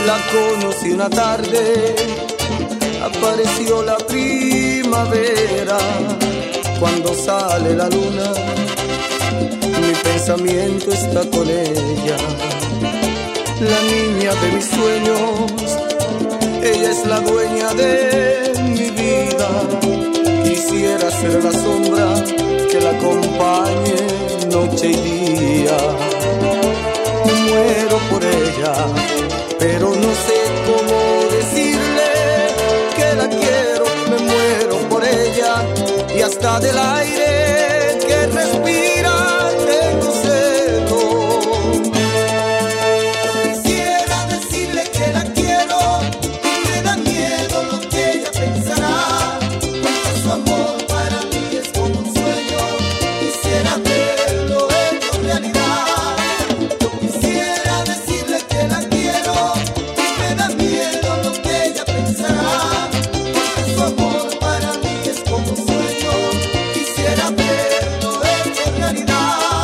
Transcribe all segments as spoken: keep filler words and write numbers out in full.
La conocí una tarde, apareció la primavera. Cuando sale la luna, mi pensamiento está con ella. La niña de mis sueños, ella es la dueña de mi vida. Quisiera ser la sombra que la acompañe noche y día. Me muero por ella, pero no sé cómo decirle que la quiero. Me muero por ella y hasta del aire que respira tengo celos. Quisiera decirle que la quiero y me da miedo lo que ella pensará, porque su amor para mí es como un sueño. Quisiera verlo hecho realidad. Yo quisiera decirle que la quiero y me da miedo lo que ella pensará, porque su amor para mí es como un sueño. Quisiera verlo hecho realidad.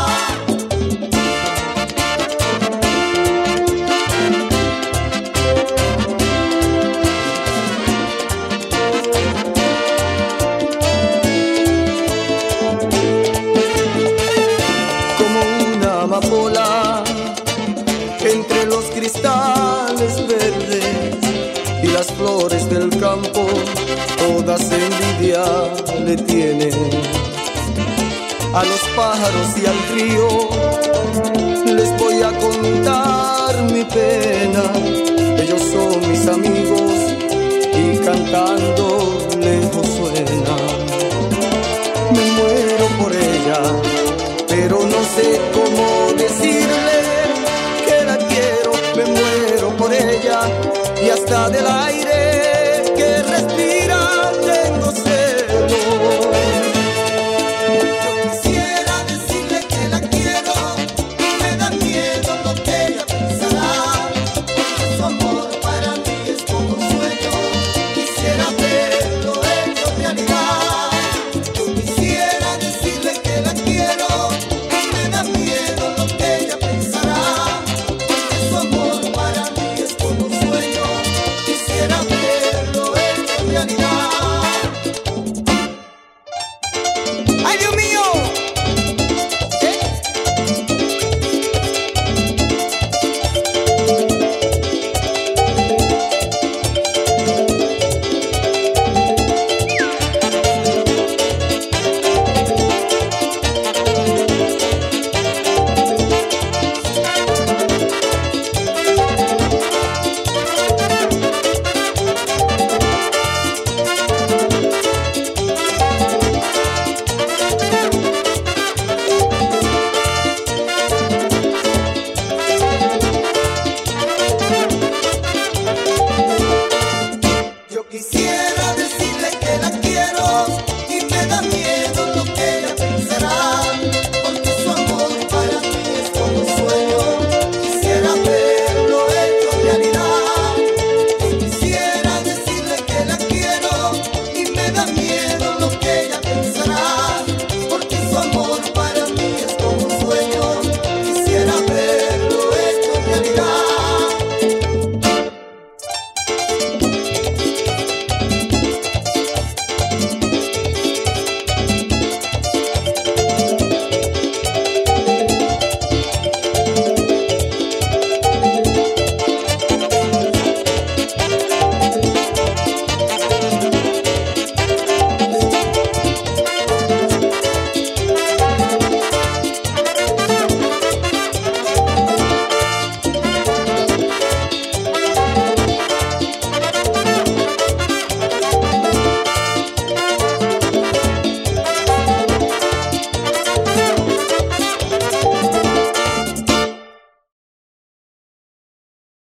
Como una amapola entre los cristales verdes y las flores del campo, todas envidia le tienen. A los pájaros y al río les voy a contar mi pena. Ellos son mis amigos y cantando lejos suenan. Me muero por ella, pero no sé cómo decirle que la quiero. Me muero por ella y hasta del aire